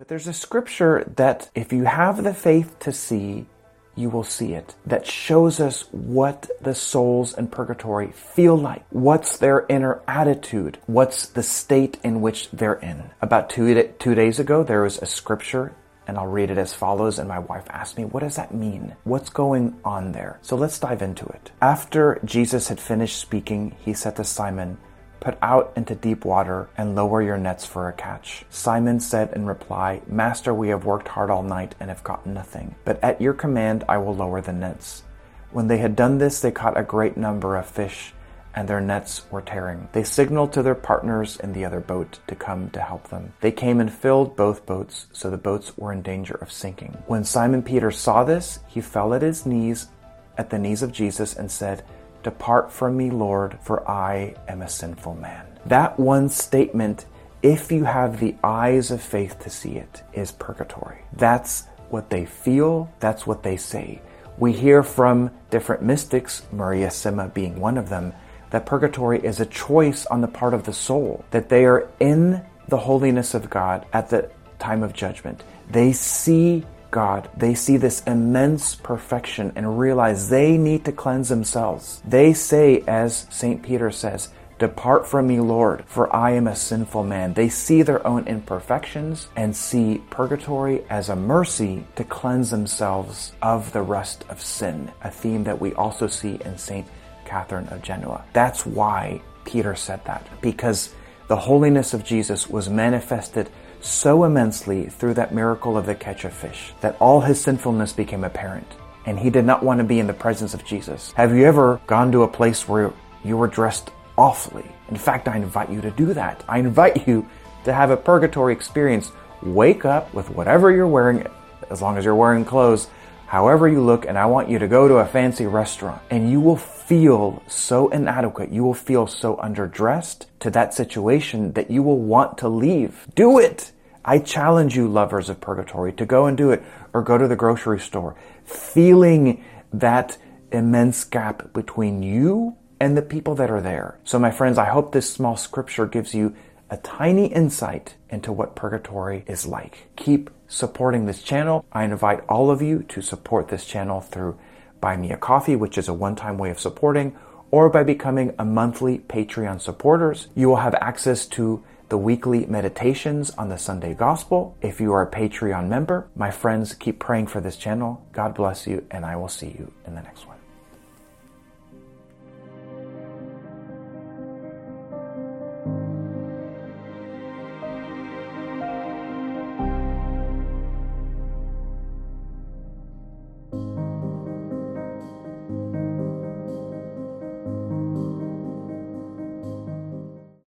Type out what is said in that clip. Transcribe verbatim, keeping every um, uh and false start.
But there's a scripture that if you have the faith to see, you will see it, that shows us what the souls in purgatory feel like. What's their inner attitude? What's the state in which they're in? About two, two days ago, there was a scripture, and I'll read it as follows, and my wife asked me, what does that mean? What's going on there? So let's dive into it. After Jesus had finished speaking, he said to Simon, "Put out into deep water and lower your nets for a catch." Simon said in reply, "Master, we have worked hard all night and have caught nothing. But at your command I will lower the nets." When they had done this, they caught a great number of fish, and their nets were tearing. They signaled to their partners in the other boat to come to help them. They came and filled both boats, so the boats were in danger of sinking. When Simon Peter saw this, he fell at his knees, at the knees of Jesus, and said, "Depart from me, Lord, for I am a sinful man." That one statement, if you have the eyes of faith to see it, is purgatory. That's what they feel. That's what they say. We hear from different mystics, Maria Sima being one of them, that purgatory is a choice on the part of the soul, that they are in the holiness of God at the time of judgment. They see God, they see this immense perfection and realize they need to cleanse themselves. They say, as Saint Peter says, "Depart from me, Lord, for I am a sinful man." They see their own imperfections and see purgatory as a mercy to cleanse themselves of the rust of sin, a theme that we also see in Saint Catherine of Genoa. That's why Peter said that, because the holiness of Jesus was manifested so immensely through that miracle of the catch of fish that all his sinfulness became apparent, and he did not want to be in the presence of Jesus. Have you ever gone to a place where you were dressed awfully? In fact, I invite you to do that. I invite you to have a purgatory experience. Wake up with whatever you're wearing, as long as you're wearing clothes, however you look, and I want you to go to a fancy restaurant, and you will feel so inadequate, you will feel so underdressed to that situation that you will want to leave. Do it! I challenge you, lovers of purgatory, to go and do it, or go to the grocery store, feeling that immense gap between you and the people that are there. So my friends, I hope this small scripture gives you a tiny insight into what purgatory is like. Keep supporting this channel. I invite all of you to support this channel through Buy Me a Coffee, which is a one-time way of supporting, or by becoming a monthly Patreon supporters. You will have access to the weekly meditations on the Sunday Gospel if you are a Patreon member. My friends, keep praying for this channel. God bless you, and I will see you in the next one.